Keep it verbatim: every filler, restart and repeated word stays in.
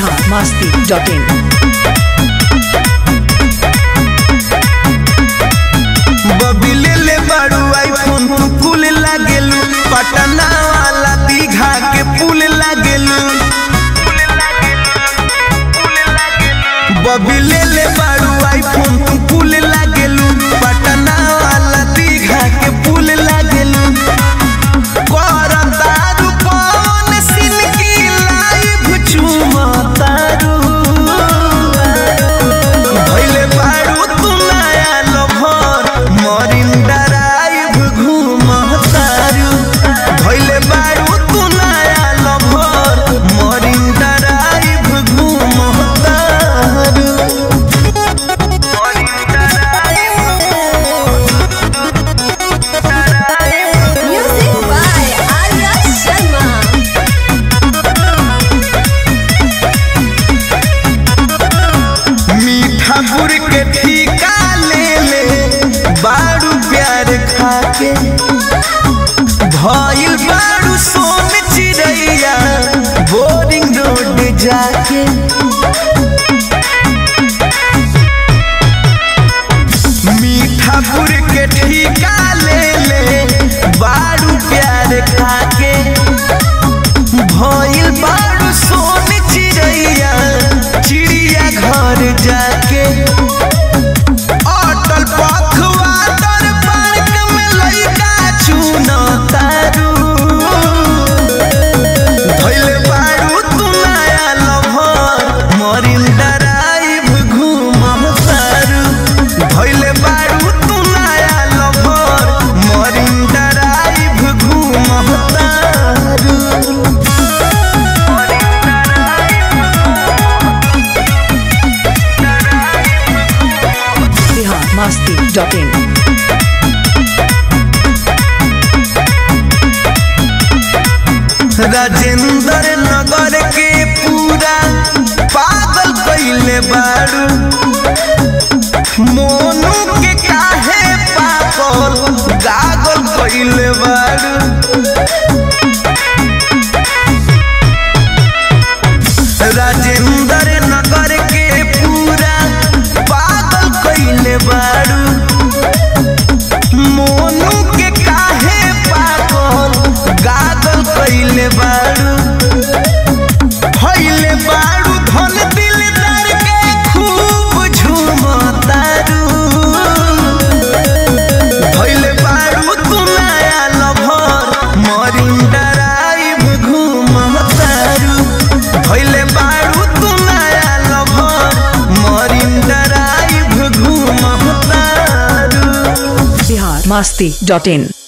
Bihar Masti dot इन। बबी ले ले बारू आईफोन तू कुल लागेलू, पटना वाला दीघा के पुल लागेलू। बबी ले ले बारू आईफोन तू कुल लागेलू, पटना वाला दीघा के पुल लागेलू। करतारू कौन सीन की लाइव चुमतारू, भइले बारू तू नया लभर मरीन ड्राइव घूमतारू। भइले बारू तू नया लभर मरीन ड्राइव घूमतारू। Music by Arya Sharma. Mithapur के ठीका ले ले बारू प्यार खाके, भइल बारू सोन चिड़ैया बोरिंग रोड जाके। मीठापुर के ठीका ले ले बारू प्यार खाके, भइल बारू सोन चिड़ैया चिड़िया घर जाके। अटल पखवा तर पार्क में लइका चुनतारू, भइले बारू तू नया लभर मरीन ड्राइव घूमतारू। भइले बारू तू नया लभर मरीन ड्राइव घूमतारू। Bihar Masti dot in. राजेंद्र नगर के पूरा पागल कइले बारू, मोनू के काहे पागल गागल कइले बारू। राजेंद्र नगर के पूरा पागल कइले बारू, मोनू के काहे पागल गागल कइले बारू। भइले बारू धन दिलदार के खूब झूमतारू, भइले बारू तू नया लभर मरीन ड्राइव घूमतारू। भइले बारू तू नया लभर मरीन ड्राइव घूमतारू। बिहार मस्ती डॉट इन।